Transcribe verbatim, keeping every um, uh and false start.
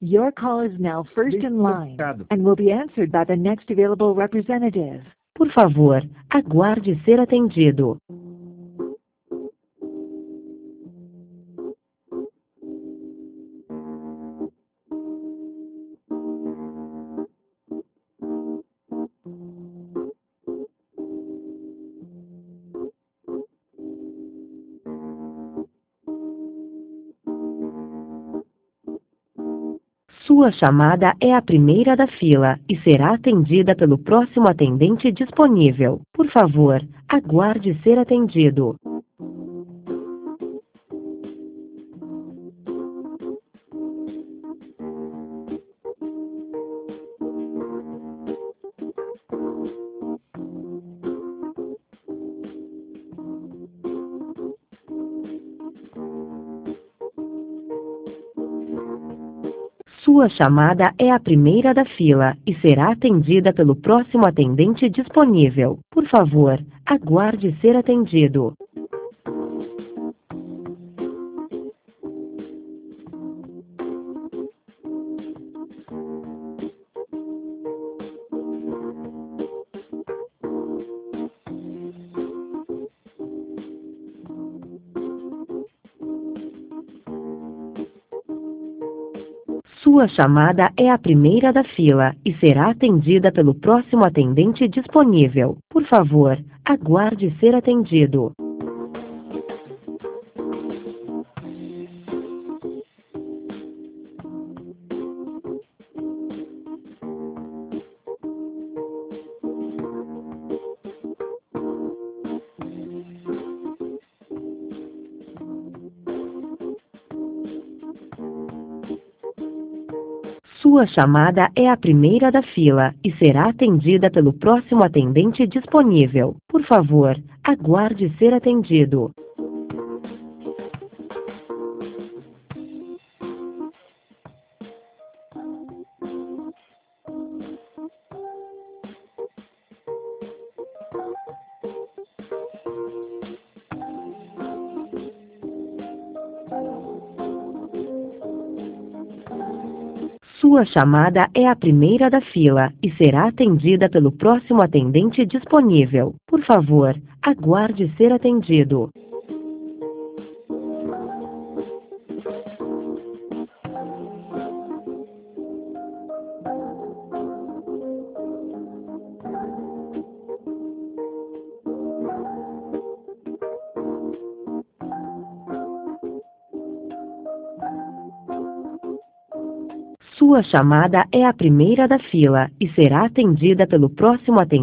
Your call is now first in line and will be answered by the next available representative. Por favor, aguarde ser atendido. Sua chamada é a primeira da fila e será atendida pelo próximo atendente disponível. Por favor, aguarde ser atendido. Sua chamada é a primeira da fila e será atendida pelo próximo atendente disponível. Por favor, aguarde ser atendido. Sua chamada é a primeira da fila e será atendida pelo próximo atendente disponível. Por favor, aguarde ser atendido. Sua chamada é a primeira da fila e será atendida pelo próximo atendente disponível. Por favor, aguarde ser atendido. Sua chamada é a primeira da fila e será atendida pelo próximo atendente disponível. Por favor, aguarde ser atendido. Sua chamada é a primeira da fila e será atendida pelo próximo atendente